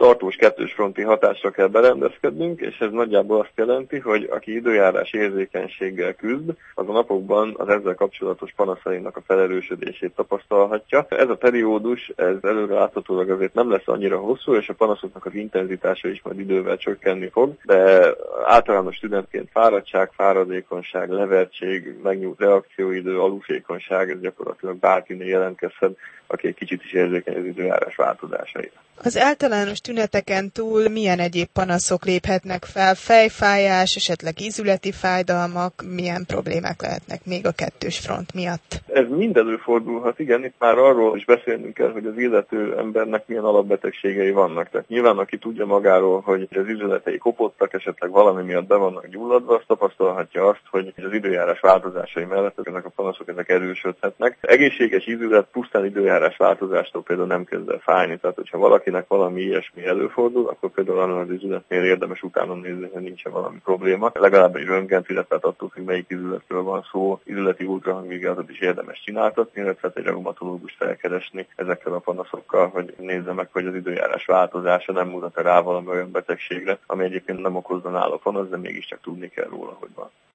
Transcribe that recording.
tartós kettős fronti hatásra kell berendezkednünk, és ez nagyjából azt jelenti, hogy aki időjárás érzékenységgel küzd, az a napokban az ezzel kapcsolatos panaszainak a felerősödését tapasztalhatja. Ez a periódus, ez előreláthatólag azért nem lesz annyira hosszú, és a panaszoknak az intenzitása is majd idővel csökkenni fog, de általános tünetként fáradtság, fáradékonyság, levertség, megnyújt reakcióidő, alulsékonyság, ez gyakorlatilag bárkinél jelentkezhet, aki egy kicsit is érzékeny az időjárás változásaira. Az általános tüneteken túl milyen egyéb panaszok léphetnek fel? Fejfájás, esetleg ízületi fájdalmak, milyen problémák lehetnek még a kettős front miatt? Ez mind előfordulhat, igen, itt már arról is beszélnünk kell, hogy az illető embernek milyen alapbetegségei vannak. Tehát nyilván, aki tudja magáról, hogy az izületei kopottak, esetleg valami miatt be vannak gyulladva, azt tapasztalhatja azt, hogy az időjárás változásai mellett ezek a panaszok erősödhetnek. Egészséges izület pusztán időjárás változástól például nem kezd el fájni, tehát hogyha valakinek valami ilyesmi előfordul, akkor például annál az izületnél érdemes utána nézni, hogy nincsen valami probléma. Legalább egy röntgent, illetve attól, hogy melyik izületről van szó, izületi ultrahangvizsgálatot is érdemes csináltatni, illetve egy reumatológust felkeresni ezekkel a panaszokkal, hogy nézze meg, hogy az időjárás változása nem mutat rá valami olyan betegségre, ami egyébként nem okozza nála panasz, de mégiscsak tudni kell róla, hogy van.